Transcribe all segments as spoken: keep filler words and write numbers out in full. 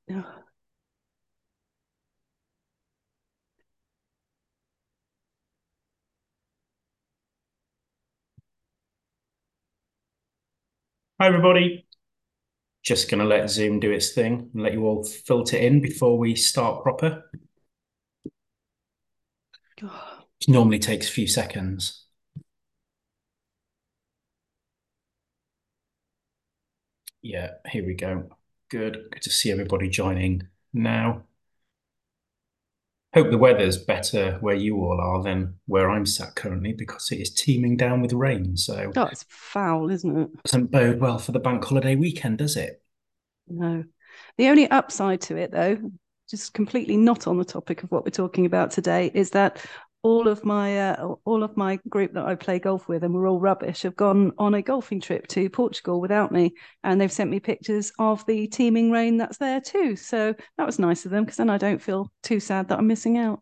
Oh, Hi, everybody. Just going to let Zoom do its thing and let you all filter in before we start proper. God. It normally takes a few seconds. Yeah, here we go. Good. Good to see everybody joining now. Hope the weather's better where you all are than where I'm sat currently because it is teeming down with rain. So Oh, it's foul, isn't it? doesn't bode well for the bank holiday weekend, does it? No. The only upside to it, though, just completely not on the topic of what we're talking about today, is that all of my uh, all of my group that I play golf with, and we're all rubbish, have gone on a golfing trip to Portugal without me, and they've sent me pictures of the teeming rain that's there too. So that was nice of them because then I don't feel too sad that I'm missing out.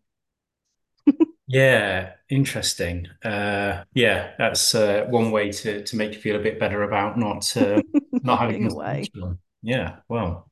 Yeah, interesting. Uh, yeah, that's uh, one way to to make you feel a bit better about not uh, not Not having being this away. problem. Yeah, well.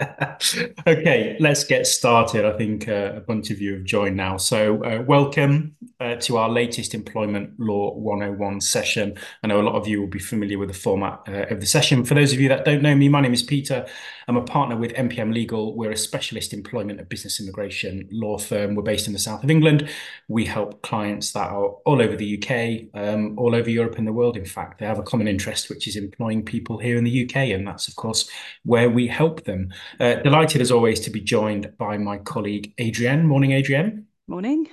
Okay, let's get started. I think uh, a bunch of you have joined now. So, uh, welcome uh, to our latest Employment Law one oh one session. I know a lot of you will be familiar with the format uh, of the session. For those of you that don't know me, my name is Peter. I'm a partner with M P M Legal. We're a specialist employment and business immigration law firm. We're based in the south of England. We help clients that are all over the U K, um, all over Europe and the world. In fact, they have a common interest, which is employing people here in the U K. And that's, of course, where we help them. Uh, delighted as always to be joined by my colleague Adrienne. Morning, Adrienne. Morning.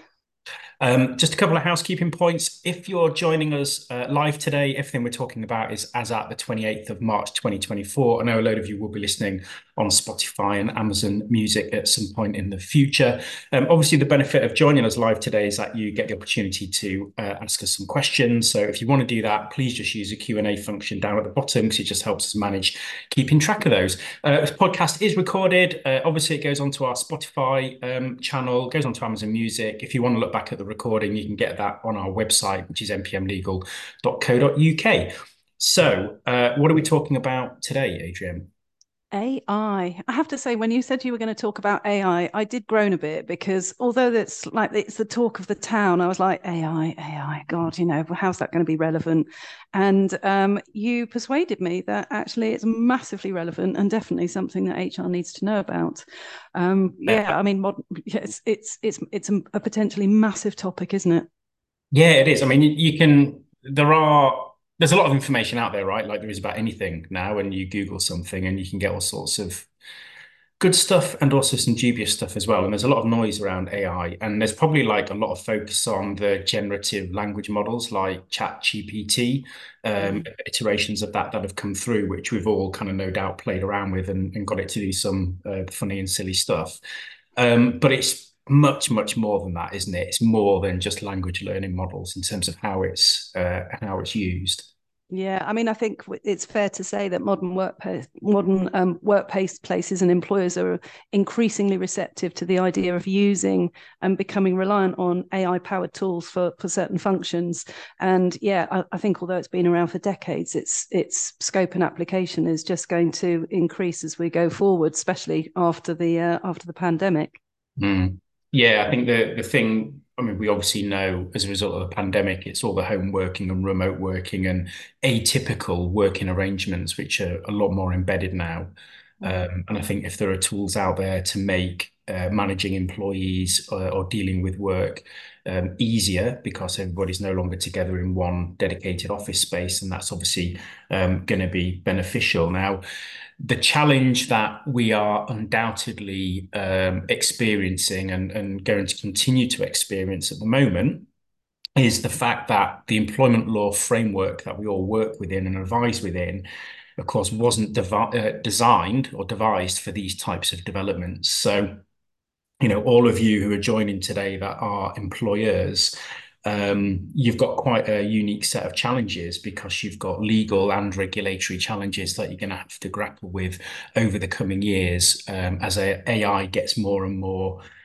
Um, just a couple of housekeeping points. If you're joining us uh, live today, everything we're talking about is as at the twenty-eighth of March, twenty twenty-four. I know a load of you will be listening on Spotify and Amazon Music at some point in the future. Um, obviously, the benefit of joining us live today is that you get the opportunity to uh, ask us some questions. So if you want to do that, please just use the Q and A function down at the bottom because it just helps us manage keeping track of those. Uh, this podcast is recorded. Uh, obviously, it goes onto our Spotify um, channel, goes onto Amazon Music. If you want to look back at the recording, you can get that on our website, which is m p m legal dot co dot u k. So, uh, what are we talking about today, Adrian? A I. I I have to say, when you said you were going to talk about A I, I I did groan a bit because although it's like it's the talk of the town, I was like, A I, A I, God, you know, how's that going to be relevant? And um, you persuaded me that actually it's massively relevant and definitely something that H R needs to know about. Um, yeah, I mean, modern, yeah, it's it's it's it's a, a potentially massive topic, isn't it? Yeah, it is. I mean, you, you can, there are, there's a lot of information out there, right? Like there is about anything now, and you Google something and you can get all sorts of good stuff and also some dubious stuff as well. And there's a lot of noise around A I, and there's probably like a lot of focus on the generative language models like ChatGPT, um, Mm. iterations of that that have come through, which we've all kind of no doubt played around with and, and got it to do some uh, funny and silly stuff. Um, but it's much, much more than that, isn't it? It's more than just language learning models in terms of how it's uh, how it's used. Yeah, I mean, I think it's fair to say that modern workplace, modern um, workplace places and employers are increasingly receptive to the idea of using and becoming reliant on A I-powered tools for for certain functions. And yeah, I, I think although it's been around for decades, its its scope and application is just going to increase as we go forward, especially after the uh, after the pandemic. Mm. Yeah, I think the the thing, I mean, we obviously know as a result of the pandemic, it's all the home working and remote working and atypical working arrangements, which are a lot more embedded now. Mm. Um, and I think if there are tools out there to make uh, managing employees or, or dealing with work um, easier because everybody's no longer together in one dedicated office space, and that's obviously um, going to be beneficial. Now, the challenge that we are undoubtedly um, experiencing and, and going to continue to experience at the moment is the fact that the employment law framework that we all work within and advise within, of course, wasn't devi uh, designed or devised for these types of developments. So, you know, all of you who are joining today that are employers, um, you've got quite a unique set of challenges because you've got legal and regulatory challenges that you're going to have to grapple with over the coming years um, as a AI gets more and more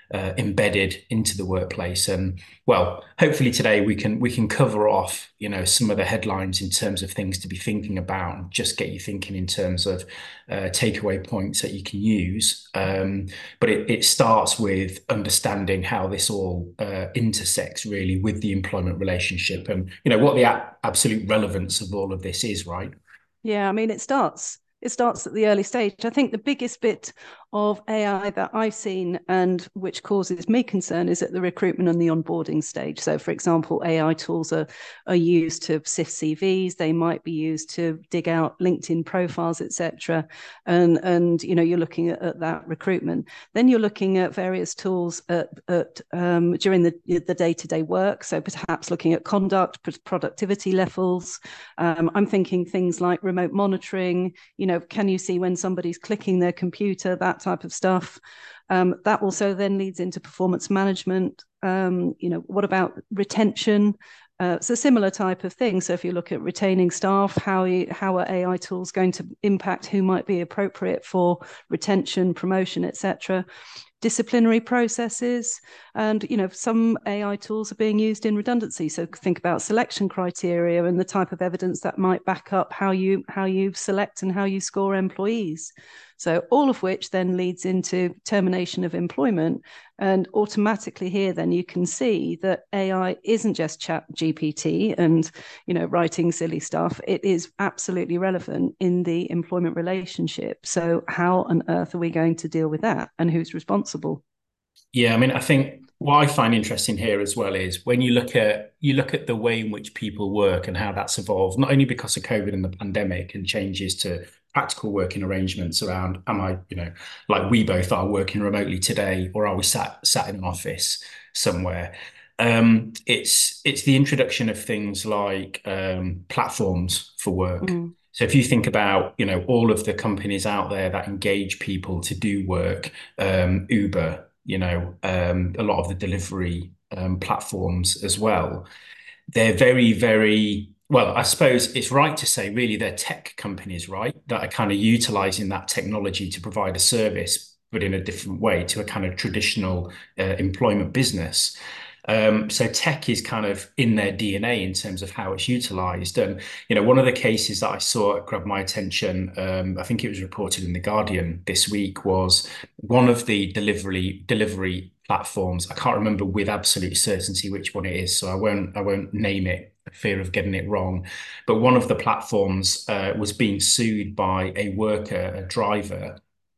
uh, embedded into the workplace. And well, hopefully today we can we can cover off, you know, some of the headlines in terms of things to be thinking about, and just get you thinking in terms of uh, takeaway points that you can use. Um, but it, it starts with understanding how this all uh, intersects really with the employment relationship, and you know what the a- absolute relevance of all of this is, right? Yeah, I mean, it starts it starts at the early stage. I think the biggest bit of A I that I've seen and which causes me concern is at the recruitment and the onboarding stage. So, for example, A I tools are are used to sift C Vs. They might be used to dig out LinkedIn profiles, et cetera. And and you know, you're looking at, at that recruitment. Then you're looking at various tools at, at um, during the the day to day work. So perhaps looking at conduct, productivity levels. Um, I'm thinking things like remote monitoring. You know, can you see when somebody's clicking their computer, that type of stuff. Um, that also then leads into performance management. Um, you know, what about retention? Uh, it's a similar type of thing. So if you look at retaining staff, how you, how are A I tools going to impact who might be appropriate for retention, promotion, et cetera? Disciplinary processes, and you know, some A I tools are being used in redundancy. So think about selection criteria and the type of evidence that might back up how you how you select and how you score employees. So all of which then leads into termination of employment. And automatically here, then you can see that A I isn't just Chat G P T and you know writing silly stuff. It is absolutely relevant in the employment relationship. So how on earth are we going to deal with that, and who's responsible? Yeah, I mean, I think what I find interesting here as well is when you look at you look at the way in which people work and how that's evolved, not only because of COVID and the pandemic and changes to practical working arrangements around, am I, you know, like we both are working remotely today, or are we sat sat in an office somewhere? Um, it's it's the introduction of things like um, platforms for work. Mm. So if you think about, you know, all of the companies out there that engage people to do work, um, Uber, you know, um, a lot of the delivery um, platforms as well. They're very, very, well, I suppose it's right to say really they're tech companies, right? That are kind of utilizing that technology to provide a service, but in a different way to a kind of traditional uh, employment business. Um, so tech is kind of in their D N A in terms of how it's utilized. And, you know, one of the cases that I saw that grabbed my attention, um, I think it was reported in The Guardian this week, was one of the delivery delivery platforms. I can't remember with absolute certainty which one it is, so I won't I won't name it for fear of getting it wrong. But one of the platforms uh, was being sued by a worker, a driver,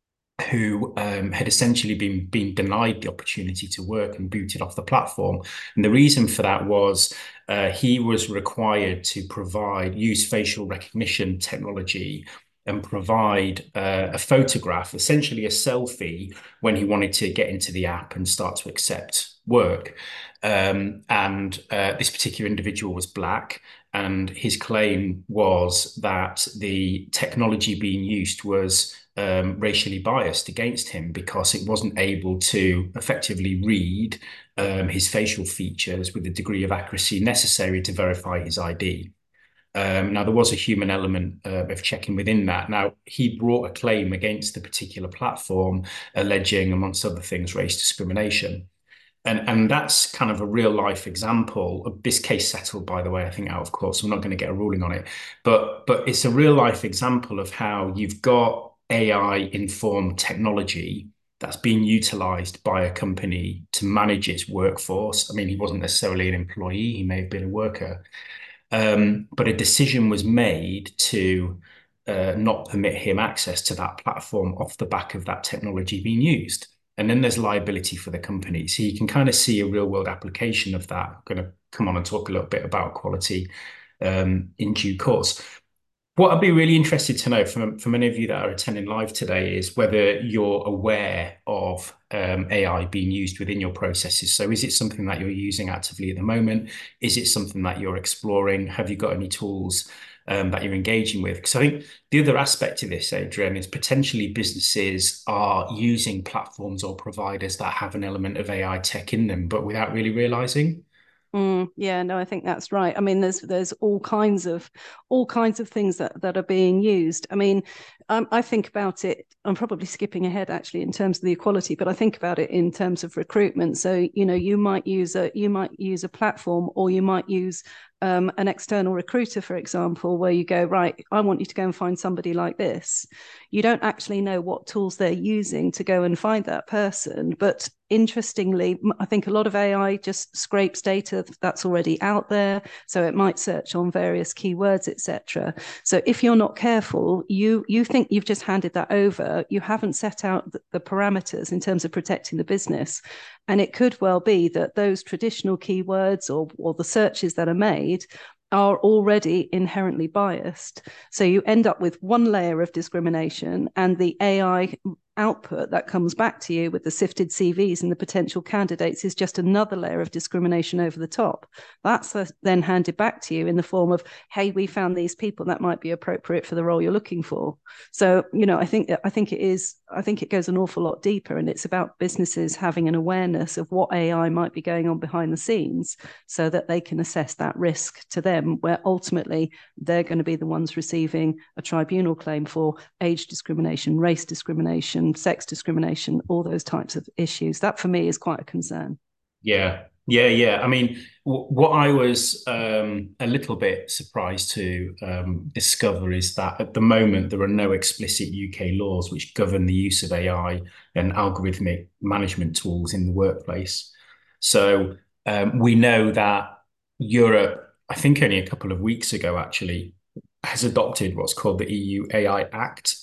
who um, had essentially been been denied the opportunity to work and booted off the platform. And the reason for that was uh, he was required to provide use facial recognition technology and provide uh, a photograph, essentially a selfie, when he wanted to get into the app and start to accept work. Um, and uh, this particular individual was black, and his claim was that the technology being used was um, racially biased against him because it wasn't able to effectively read um, his facial features with the degree of accuracy necessary to verify his I D. Um, now, there was a human element uh, of checking within that. Now, he brought a claim against the particular platform, alleging, amongst other things, race discrimination. And, and that's kind of a real life example of this case settled, by the way, I think out of court, so I'm not going to get a ruling on it. But but it's a real life example of how you've got A I informed technology that's being utilized by a company to manage its workforce. I mean, he wasn't necessarily an employee, he may have been a worker. Um, but a decision was made to uh, not permit him access to that platform off the back of that technology being used. And then there's liability for the company. So you can kind of see a real world application of that. I'm going to come on and talk a little bit about quality um, in due course. What I'd be really interested to know from, from any of you that are attending live today is whether you're aware of um, A I being used within your processes. So is it something that you're using actively at the moment? Is it something that you're exploring? Have you got any tools um, that you're engaging with? Because I think the other aspect of this, Adrian, is potentially businesses are using platforms or providers that have an element of A I tech in them, but without really realizing. Mm, yeah, no, I think that's right. I mean, there's there's all kinds of all kinds of things that that are being used. I mean, um, I think about it. I'm probably skipping ahead actually in terms of the equality, but I think about it in terms of recruitment. So you know, you might use a you might use a platform, or you might use um, an external recruiter, for example, where you go, right, I want you to go and find somebody like this. You don't actually know what tools they're using to go and find that person, but interestingly, I think a lot of A I just scrapes data that's already out there, so it might search on various keywords, et cetera. So if you're not careful, you you think you've just handed that over. You haven't set out the, the parameters in terms of protecting the business, and it could well be that those traditional keywords or or the searches that are made are already inherently biased. So you end up with one layer of discrimination, and the A I output that comes back to you with the sifted C Vs and the potential candidates is just another layer of discrimination over the top. That's then handed back to you in the form of, hey, we found these people that might be appropriate for the role you're looking for. So, you know, I think I think it is, I think it goes an awful lot deeper, and it's about businesses having an awareness of what A I might be going on behind the scenes so that they can assess that risk to them, where ultimately they're going to be the ones receiving a tribunal claim for age discrimination, race discrimination, sex discrimination, all those types of issues. That for me is quite a concern. Yeah, yeah, yeah. I mean, w what I was um, a little bit surprised to um, discover is that at the moment there are no explicit U K laws which govern the use of A I and algorithmic management tools in the workplace. So um, we know that Europe, I think only a couple of weeks ago actually, has adopted what's called the E U A I Act.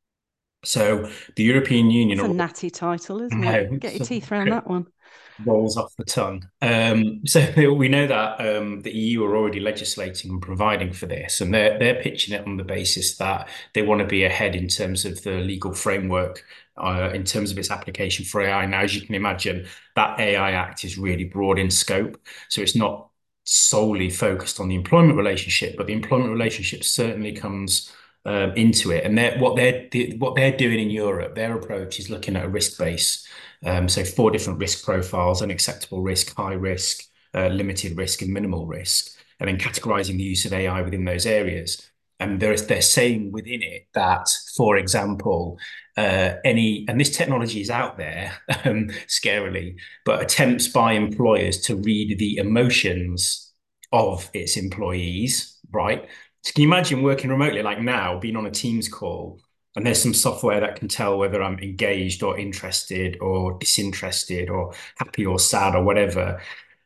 So the European Union It's a are natty title, isn't no, it? Get your teeth around that one. rolls off the tongue. Um, so we know that um, the E U are already legislating and providing for this, and they're they're pitching it on the basis that they want to be ahead in terms of the legal framework, uh, in terms of its application for A I. Now, as you can imagine, that A I Act is really broad in scope, so it's not solely focused on the employment relationship, but the employment relationship certainly comes um, into it. And they're, what they're what they're doing in Europe, their approach is looking at a risk base. Um, so four different risk profiles: unacceptable risk, high risk, uh, limited risk, and minimal risk, and then categorizing the use of A I within those areas. And they're, they're saying within it that, for example, uh, any, and this technology is out there, um, scarily, but attempts by employers to read the emotions of its employees, right? So can you imagine working remotely, like now, being on a Teams call, and there's some software that can tell whether I'm engaged or interested or disinterested or happy or sad or whatever.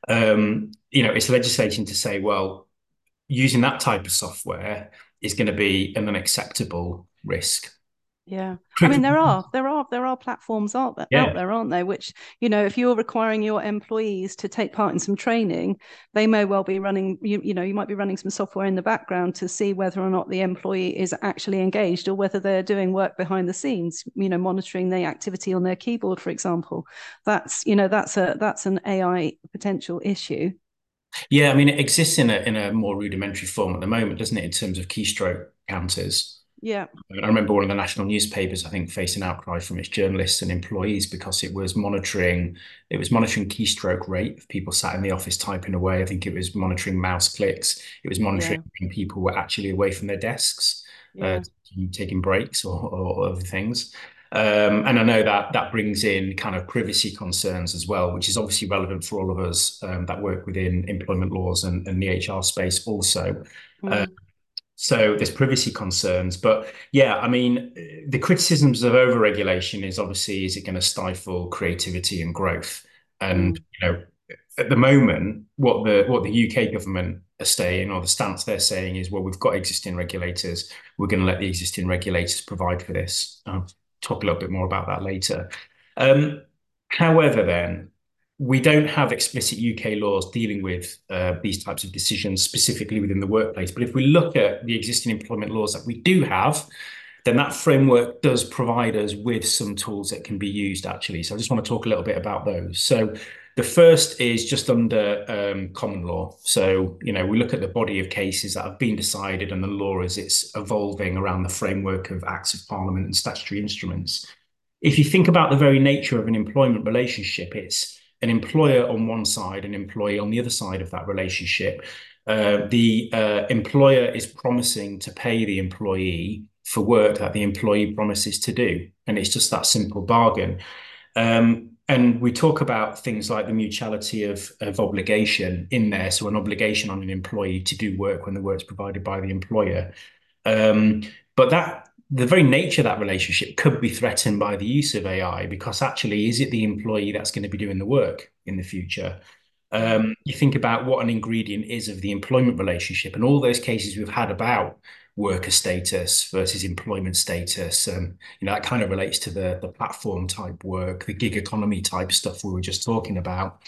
Um, you know, it's legislating to say, well, using that type of software is going to be an unacceptable risk. Yeah. I mean, there are, there are, there are platforms out there, Yeah. out there, aren't they? Which, you know, if you're requiring your employees to take part in some training, they may well be running, you, you know, you might be running some software in the background to see whether or not the employee is actually engaged, or whether they're doing work behind the scenes, you know, monitoring the activity on their keyboard, for example. That's, you know, that's a, that's an A I potential issue. Yeah, I mean, it exists in a in a more rudimentary form at the moment, doesn't it, in terms of keystroke counters? Yeah. I remember one of the national newspapers, I think, facing outcry from its journalists and employees because it was monitoring it was monitoring keystroke rate of people sat in the office typing away. I think it was monitoring mouse clicks. It was monitoring Yeah. when people were actually away from their desks, uh, Yeah. taking breaks or, or other things. Um, and I know that that brings in kind of privacy concerns as well, which is obviously relevant for all of us um, that work within employment laws and, and the H R space also. Uh, Mm. so there's privacy concerns, but yeah, I mean, the criticisms of overregulation is obviously, is it going to stifle creativity and growth? And Mm. you know, at the moment, what the what the U K government are saying, or the stance they're saying, is, well, we've got existing regulators. We're going to let the existing regulators provide for this. I'll talk a little bit more about that later. Um, however, then we don't have explicit U K laws dealing with uh, these types of decisions specifically within the workplace. But if we look at the existing employment laws that we do have, then that framework does provide us with some tools that can be used, actually. So I just want to talk a little bit about those. So the first is just under um, common law. So, you know, we look at the body of cases that have been decided and the law as it's evolving around the framework of acts of parliament and statutory instruments. If you think about the very nature of an employment relationship, it's an employer on one side, an employee on the other side of that relationship. Uh, the uh, employer is promising to pay the employee for work that the employee promises to do. And it's just that simple bargain. Um, and we talk about things like the mutuality of, of obligation in there. So an obligation on an employee to do work when the work's provided by the employer. Um, but that the very nature of that relationship could be threatened by the use of A I, because actually, is it the employee that's going to be doing the work in the future? Um, you think about what an ingredient is of the employment relationship, and all those cases we've had about worker status versus employment status. Um, you know, that kind of relates to the the platform type work, the gig economy type stuff we were just talking about.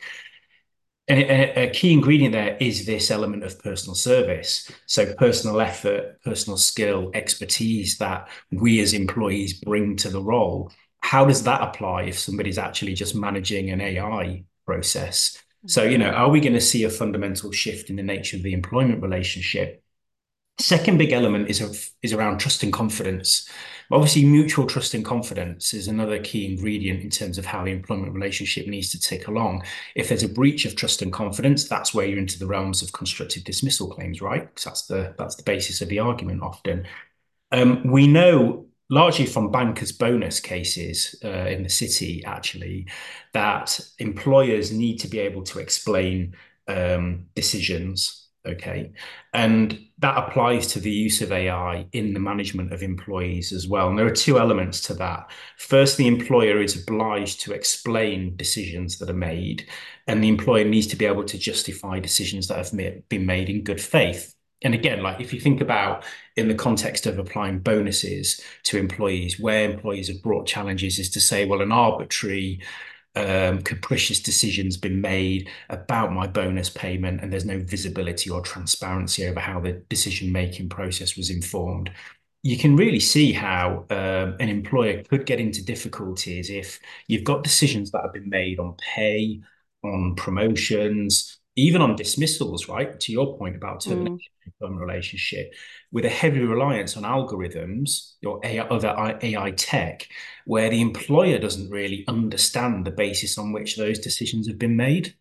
And a, a key ingredient there is this element of personal service. So personal effort, personal skill, expertise that we as employees bring to the role. How does that apply if somebody's actually just managing an A I process? So, you know, are we going to see a fundamental shift in the nature of the employment relationship? Second big element is of, is around trust and confidence. Obviously, mutual trust and confidence is another key ingredient in terms of how the employment relationship needs to tick along. If there's a breach of trust and confidence, that's where you're into the realms of constructive dismissal claims, right? Because that's the that's the basis of the argument often. Um, we know largely from bankers' bonus cases uh, in the city, actually, that employers need to be able to explain um, decisions. Okay. And that applies to the use of A I in the management of employees as well. And there are two elements to that. First, the employer is obliged to explain decisions that are made, and the employer needs to be able to justify decisions that have been made in good faith. And again, like if you think about in the context of applying bonuses to employees, where employees have brought challenges is to say, well, an arbitrary, um, capricious decision's been made about my bonus payment, and there's no visibility or transparency over how the decision-making process was informed. You can really see how um, an employer could get into difficulties if you've got decisions that have been made on pay, on promotions, even on dismissals, right? To your point about termination of a relationship, with a heavy reliance on algorithms or A I, other A I tech, where the employer doesn't really understand the basis on which those decisions have been made.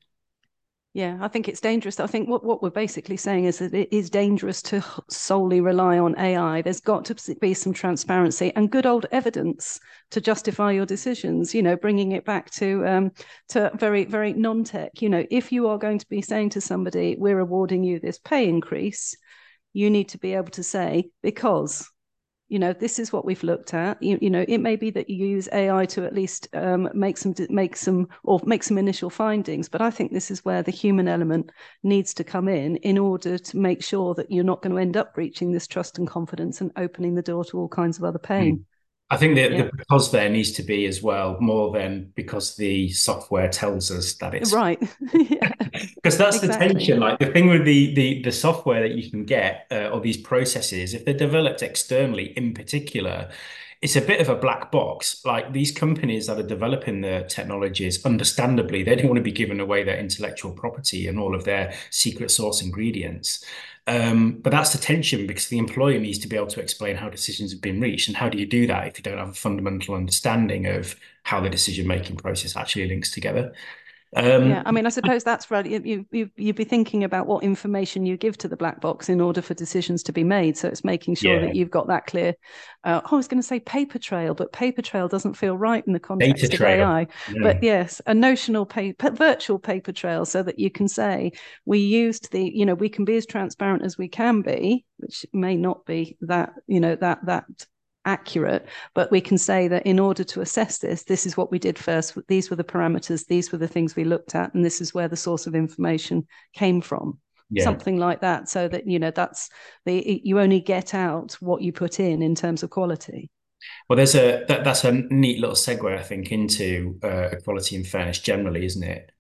Yeah, I think it's dangerous. I think what, what we're basically saying is that it is dangerous to solely rely on A I. There's got to be some transparency and good old evidence to justify your decisions, you know, bringing it back to um, to very, very non-tech. You know, if you are going to be saying to somebody, we're awarding you this pay increase, you need to be able to say, because you know, this is what we've looked at. You, you know, it may be that you use A I to at least um, make some make some or make some initial findings, but I think this is where the human element needs to come in in order to make sure that you're not going to end up breaching this trust and confidence and opening the door to all kinds of other pain. Mm. I think that yeah. the because there needs to be as well more than because the software tells us that it's right. yeah. Because that's exactly. the tension. Like the thing with the the the software that you can get uh, or these processes, if they're developed externally, in particular, it's a bit of a black box. Like these companies that are developing the technologies, understandably, they don't want to be giving away their intellectual property and all of their secret sauce ingredients. Um, but that's the tension, because the employer needs to be able to explain how decisions have been reached. And how do you do that if you don't have a fundamental understanding of how the decision-making process actually links together? Um, yeah, I mean, I suppose that's right. You, you, you'd be thinking about what information you give to the black box in order for decisions to be made. So it's making sure yeah. that you've got that clear. Uh, I was going to say paper trail, but paper trail doesn't feel right in the context Data of trail. A I. No. But yes, a notional paper, virtual paper trail, so that you can say we used the, you know, we can be as transparent as we can be, which may not be that, you know, that that. accurate, but we can say that in order to assess this, this is what we did first. These were the parameters, these were the things we looked at, and this is where the source of information came from. Yeah. Something like that, so that, you know, that's the, you only get out what you put in in terms of quality. Well, there's a, that, that's a neat little segue, I think, into uh, equality and fairness generally, isn't it?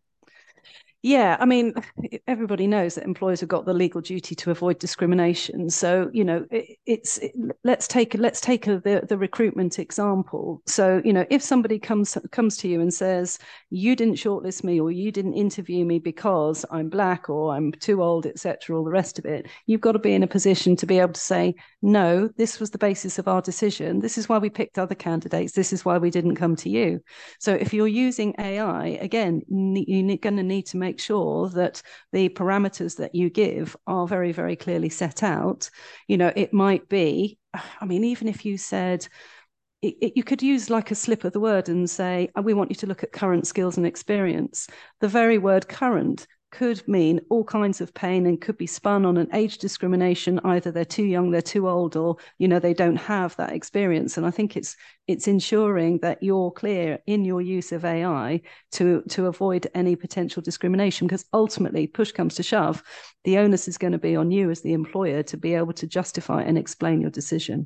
Yeah, I mean, everybody knows that employers have got the legal duty to avoid discrimination. So, you know, it, it's it, let's take let's take a, the the recruitment example. So, you know, if somebody comes comes to you and says, you didn't shortlist me, or you didn't interview me because I'm black, or I'm too old, et cetera, all the rest of it, you've got to be in a position to be able to say, no, this was the basis of our decision. This is why we picked other candidates. This is why we didn't come to you. So if you're using A I, again, you're going to need to make sure that the parameters that you give are very, very clearly set out. You know, it might be, I mean, even if you said, it, it, you could use like a slip of the word and say, we want you to look at current skills and experience. The very word current could mean all kinds of pain and could be spun on an age discrimination. Either they're too young, they're too old, or, you know, they don't have that experience. And I think it's it's ensuring that you're clear in your use of A I to, to avoid any potential discrimination, because ultimately, push comes to shove, the onus is going to be on you as the employer to be able to justify and explain your decision.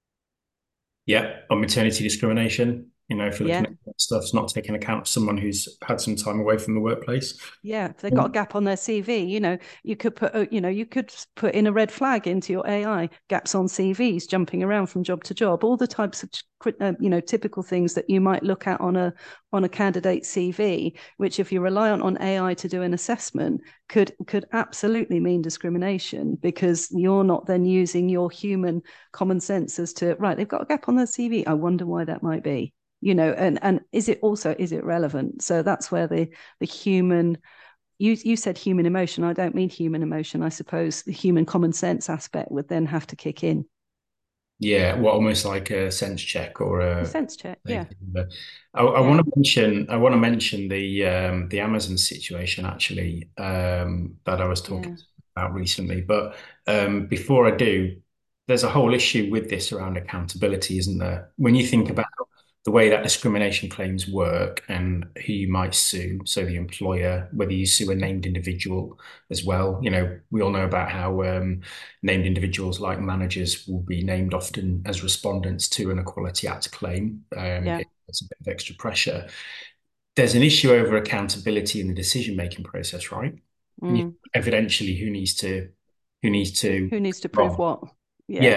Yeah, on maternity discrimination, you know, if you're looking Yeah. at that stuff, it's not taking account of someone who's had some time away from the workplace. Yeah, if they've got a gap on their C V, you know, you could put, a- you know, you could put in a red flag into your A I, gaps on C Vs, jumping around from job to job, all the types of, uh, you know, typical things that you might look at on a on a candidate C V, which, if you're reliant on A I to do an assessment, could could absolutely mean discrimination, because you're not then using your human common sense as to, right, they've got a gap on their C V. I wonder why that might be. You know, and and is it also, is it relevant? So that's where the the human, you you said human emotion. I don't mean human emotion. I suppose the human common sense aspect would then have to kick in. Yeah, well, almost like a sense check or A a. sense check, yeah, I, I yeah, want to mention. I want to mention the um, the Amazon situation actually um, that I was yeah, talking about recently. But um, before I do, there's a whole issue with this around accountability, isn't there? When you think yeah, about the way that discrimination claims work and who you might sue, so the employer, whether you sue a named individual as well. You know, we all know about how um, named individuals like managers will be named often as respondents to an Equality Act claim. Um, yeah. it's a bit of extra pressure. There's an issue over accountability in the decision-making process, right? And you, Mm. evidentially, who needs to who needs to Who needs to prove wrong? what? Yeah, Yeah.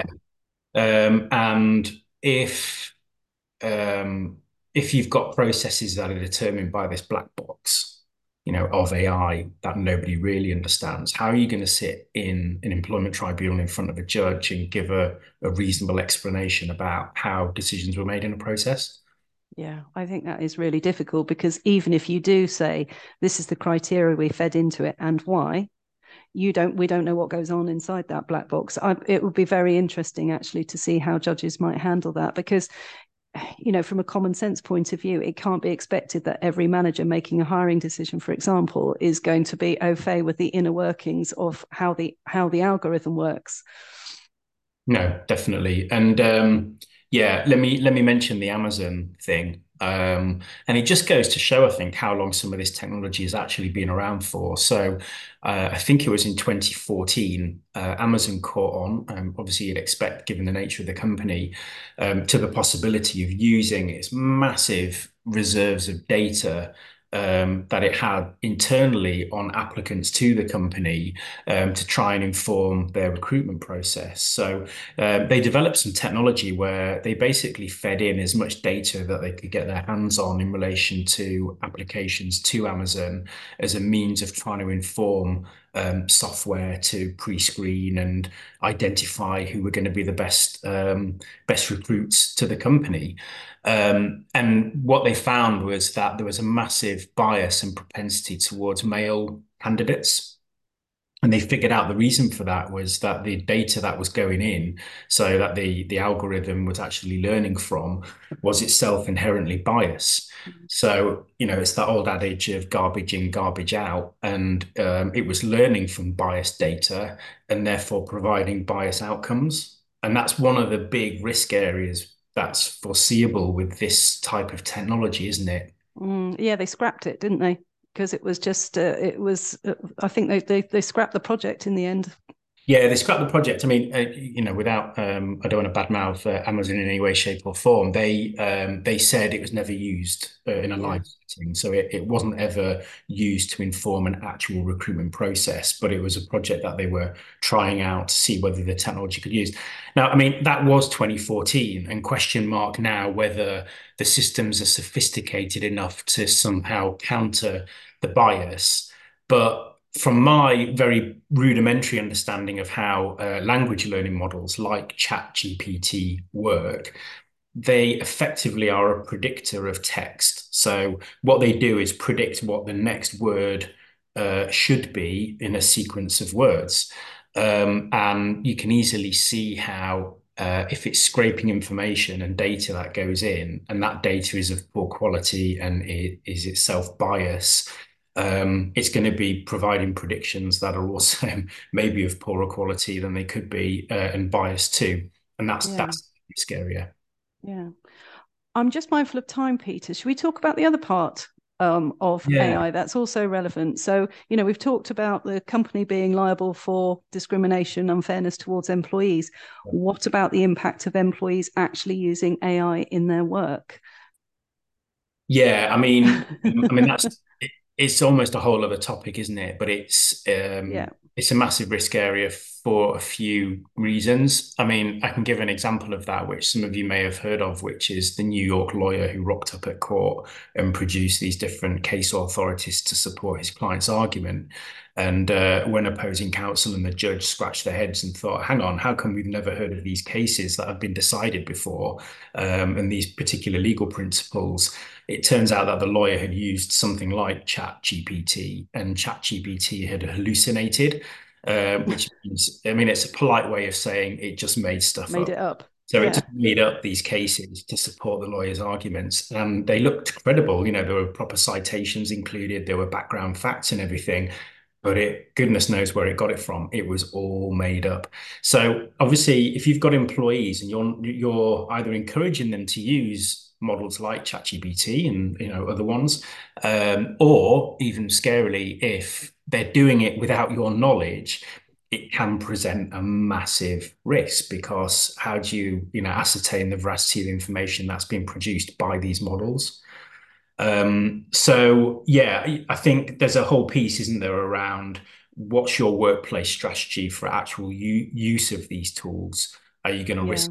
Um, and if um, if you've got processes that are determined by this black box, you know, of A I that nobody really understands, how are you going to sit in an employment tribunal in front of a judge and give a, a reasonable explanation about how decisions were made in a process? yeah. I think that is really difficult, because even if you do say this is the criteria we fed into it and why, you don't we don't know what goes on inside that black box. I, it would be very interesting actually to see how judges might handle that, because, you know, from a common sense point of view, it can't be expected that every manager making a hiring decision, for example, is going to be au fait with the inner workings of how the how the algorithm works. No, definitely. And um, yeah, let me let me mention the Amazon thing. Um, and it just goes to show, I think, how long some of this technology has actually been around for. So uh, I think it was in twenty fourteen, uh, Amazon caught on, um, obviously you'd expect, given the nature of the company, um, to the possibility of using its massive reserves of data um, that it had internally on applicants to the company um, to try and inform their recruitment process. So uh, they developed some technology where they basically fed in as much data that they could get their hands on in relation to applications to Amazon as a means of trying to inform um, software to pre-screen and identify who were going to be the best um, best recruits to the company. Um, and what they found was that there was a massive bias and propensity towards male candidates. And they figured out the reason for that was that the data that was going in, so that the the algorithm was actually learning from, was itself inherently biased. So, you know, it's that old adage of garbage in, garbage out. And um, it was learning from biased data and therefore providing biased outcomes. And that's one of the big risk areas that's foreseeable with this type of technology, isn't it? Mm, yeah, they scrapped it, didn't they? Because it was just uh, it was uh, I think they, they they scrapped the project in the end. Yeah, they scrapped the project. I mean, uh, you know, without um, I don't want to badmouth uh, Amazon in any way, shape, or form. They um, they said it was never used uh, in a Yeah, live setting, so it, it wasn't ever used to inform an actual recruitment process. But it was a project that they were trying out to see whether the technology could use. Now, I mean, that was twenty fourteen, and question mark now whether the systems are sophisticated enough to somehow counter the bias. But from my very rudimentary understanding of how uh, language learning models like ChatGPT work, they effectively are a predictor of text. So what they do is predict what the next word uh, should be in a sequence of words. Um, and you can easily see how uh, if it's scraping information and data that goes in, and that data is of poor quality and it is itself biased, um, it's going to be providing predictions that are also maybe of poorer quality than they could be uh, and biased too. And that's yeah, that's scarier. yeah. I'm just mindful of time, Peter. Should we talk about the other part um, of Yeah. A I that's also relevant? So, you know, we've talked about the company being liable for discrimination, unfairness towards employees. What about the impact of employees actually using A I in their work? Yeah, I mean, I mean that's it, it's almost a whole other topic, isn't it? But it's Yeah. um, it's a massive risk area for a few reasons. I mean, I can give an example of that, which some of you may have heard of, which is the New York lawyer who rocked up at court and produced these different case authorities to support his client's argument. And uh, when opposing counsel and the judge scratched their heads and thought, hang on, how come we've never heard of these cases that have been decided before, um, and these particular legal principles? It turns out that the lawyer had used something like ChatGPT, and ChatGPT had hallucinated, uh, which means, I mean, it's a polite way of saying it just made stuff Made up. it up. So it Yeah. just made up these cases to support the lawyer's arguments, and they looked credible. You know, there were proper citations included, there were background facts and everything, but it, goodness knows where it got it from. It was all made up. So obviously, if you've got employees and you're you're either encouraging them to use models like ChatGPT and you know other ones, um, or even scarily, if they're doing it without your knowledge, it can present a massive risk because how do you you know ascertain the veracity of the information that's being produced by these models? Um, so yeah, I think there's a whole piece, isn't there, around what's your workplace strategy for actual use of these tools? Are you going to Yeah. risk?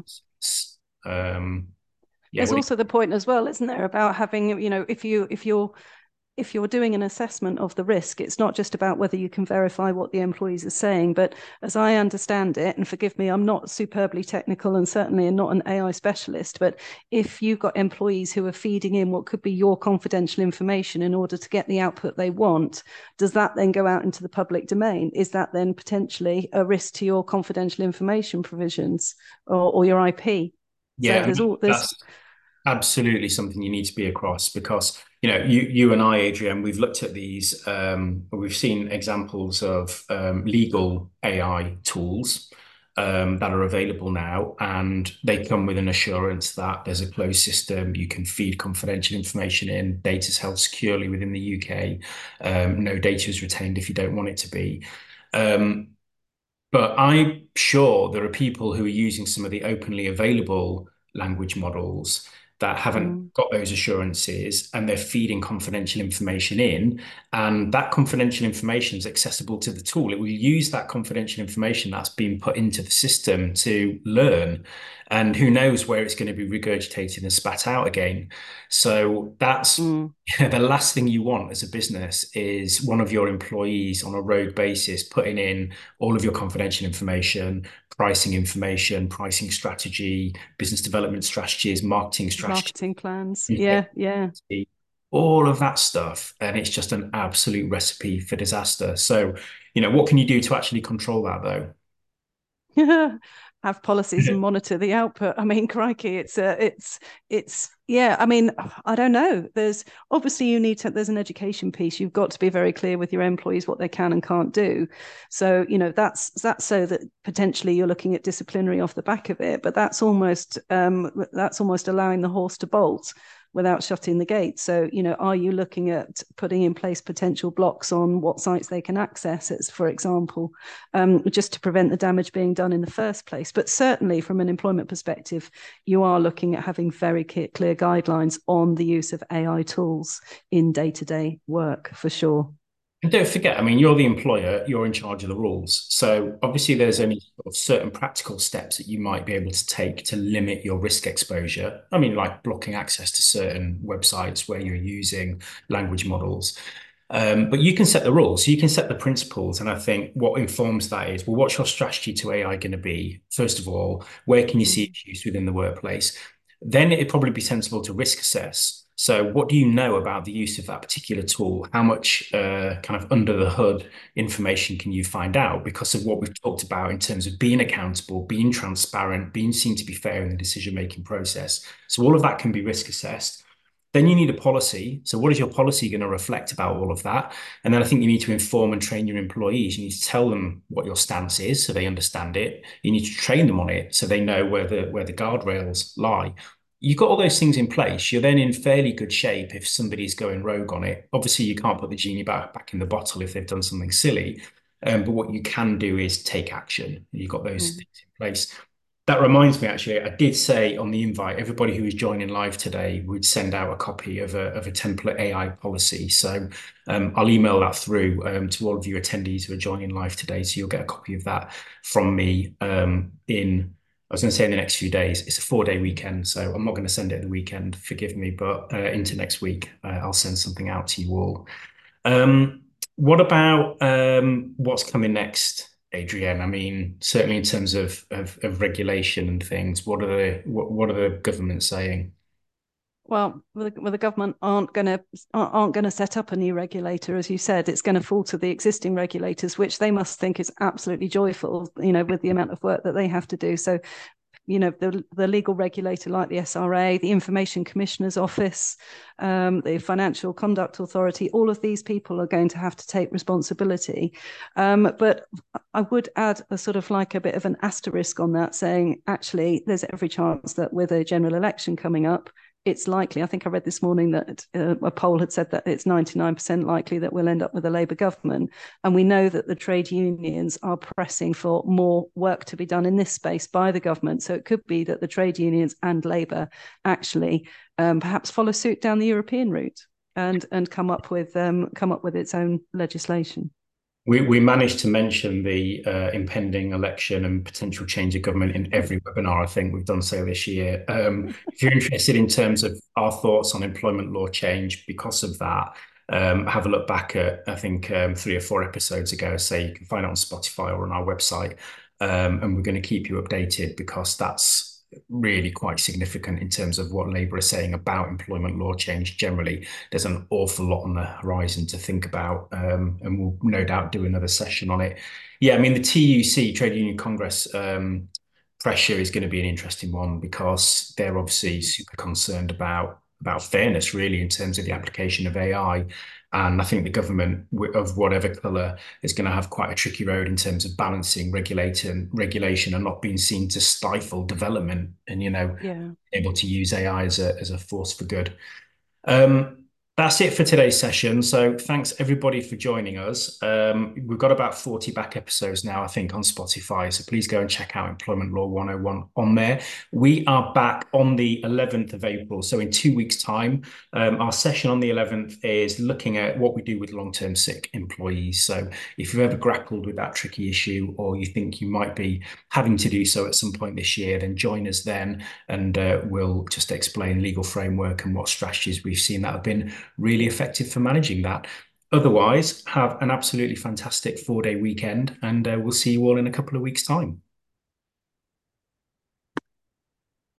Um, yeah, There's what? Do also the point as well, isn't there, about having, you know, if you if you're if you're doing an assessment of the risk, it's not just about whether you can verify what the employees are saying, but as I understand it, and forgive me, I'm not superbly technical and certainly not an A I specialist, but if you've got employees who are feeding in what could be your confidential information in order to get the output they want, does that then go out into the public domain? Is that then potentially a risk to your confidential information provisions or, or your I P? So Yeah, I there's mean, all there's that's absolutely something you need to be across because you know you you and I, Adrian, we've looked at these. Um, we've seen examples of um, legal A I tools um, that are available now, and they come with an assurance that there's a closed system. You can feed confidential information in. Data is held securely within the U K. Um, no data is retained if you don't want it to be. Um, but I'm sure there are people who are using some of the openly available language models that haven't mm, got those assurances and they're feeding confidential information in. And that confidential information is accessible to the tool. It will use that confidential information that's been put into the system to learn. And who knows where it's going to be regurgitated and spat out again. So that's mm, the last thing you want as a business is one of your employees on a rogue basis putting in all of your confidential information, pricing information, pricing strategy, business development strategies, marketing strategy, marketing plans. Yeah, yeah. all of that stuff. And it's just an absolute recipe for disaster. So, you know, what can you do to actually control that though? Have policies and monitor the output. I mean, crikey, it's a, it's, it's, yeah. I mean, I don't know. There's obviously you need to. There's an education piece. You've got to be very clear with your employees what they can and can't do. So you know that's that's so that potentially you're looking at disciplinary off the back of it. But that's almost um, that's almost allowing the horse to bolt without shutting the gate. So, you know, are you looking at putting in place potential blocks on what sites they can access, as, for example, um, just to prevent the damage being done in the first place? But certainly from an employment perspective, you are looking at having very clear guidelines on the use of A I tools in day-to-day work, for sure. And don't forget, I mean, you're the employer, you're in charge of the rules. So obviously there's only sort of certain practical steps that you might be able to take to limit your risk exposure. I mean, like blocking access to certain websites where you're using language models. Um, but you can set the rules, so you can set the principles. And I think what informs that is, well, what's your strategy to A I going to be? First of all, where can you see issues within the workplace? Then it'd probably be sensible to risk assess. So what do you know about the use of that particular tool? How much uh, kind of under the hood information can you find out because of what we've talked about in terms of being accountable, being transparent, being seen to be fair in the decision-making process? So all of that can be risk assessed. Then you need a policy. So what is your policy going to reflect about all of that? And then I think you need to inform and train your employees. You need to tell them what your stance is so they understand it. You need to train them on it so they know where the where the guardrails lie. You've got all those things in place. You're then in fairly good shape if somebody's going rogue on it. Obviously, you can't put the genie back, back in the bottle if they've done something silly. Um, but what you can do is take action. You've got those mm. things in place. That reminds me, actually, I did say on the invite, everybody who is joining live today would send out a copy of a, of a template A I policy. So um, I'll email that through um, to all of you attendees who are joining live today. So you'll get a copy of that from me um, in, I was going to say in the next few days. It's a four-day weekend, so I'm not going to send it at the weekend, forgive me, but uh, into next week, uh, I'll send something out to you all. Um, what about um, what's coming next? Adrienne, I mean, certainly in terms of, of, of regulation and things, what are the what, what are the government saying? Well, well, the, well, the government aren't going to aren't going to set up a new regulator, as you said. It's going to fall to the existing regulators, which they must think is absolutely joyful, you know, with the amount of work that they have to do. So, you know, the, the legal regulator like the S R A, the Information Commissioner's Office, um, the Financial Conduct Authority, all of these people are going to have to take responsibility. Um, but I would add a sort of like a bit of an asterisk on that, saying, actually, there's every chance that with a general election coming up, it's likely, I think I read this morning that uh, a poll had said that it's ninety-nine percent likely that we'll end up with a Labour government. And we know that the trade unions are pressing for more work to be done in this space by the government. So it could be that the trade unions and Labour actually um, perhaps follow suit down the European route and, and come up with um, come up with its own legislation. We, we managed to mention the uh, impending election and potential change of government in every webinar I think we've done so this year. Um, if you're interested in terms of our thoughts on employment law change because of that, um, have a look back at, I think, um, three or four episodes ago. Say you can find it on Spotify or on our website. Um, and we're going to keep you updated because that's really quite significant in terms of what Labour are saying about employment law change generally. There's an awful lot on the horizon to think about, um, and we'll no doubt do another session on it. Yeah, I mean, the T U C, Trade Union Congress, um, pressure is going to be an interesting one because they're obviously super concerned about about fairness, really, in terms of the application of A I. And I think the government of whatever colour is going to have quite a tricky road in terms of balancing regulation, regulation and not being seen to stifle development and, you know, yeah. able to use A I as a, as a force for good. Um, That's it for today's session. So thanks everybody for joining us. Um, we've got about forty back episodes now, I think, on Spotify. So please go and check out Employment Law one oh one on there. We are back on the eleventh of April. So in two weeks' time, um, our session on the eleventh is looking at what we do with long-term sick employees. So if you've ever grappled with that tricky issue or you think you might be having to do so at some point this year, then join us then and uh, we'll just explain legal framework and what strategies we've seen that have been really effective for managing that. Otherwise, have an absolutely fantastic four-day weekend and uh, we'll see you all in a couple of weeks' time.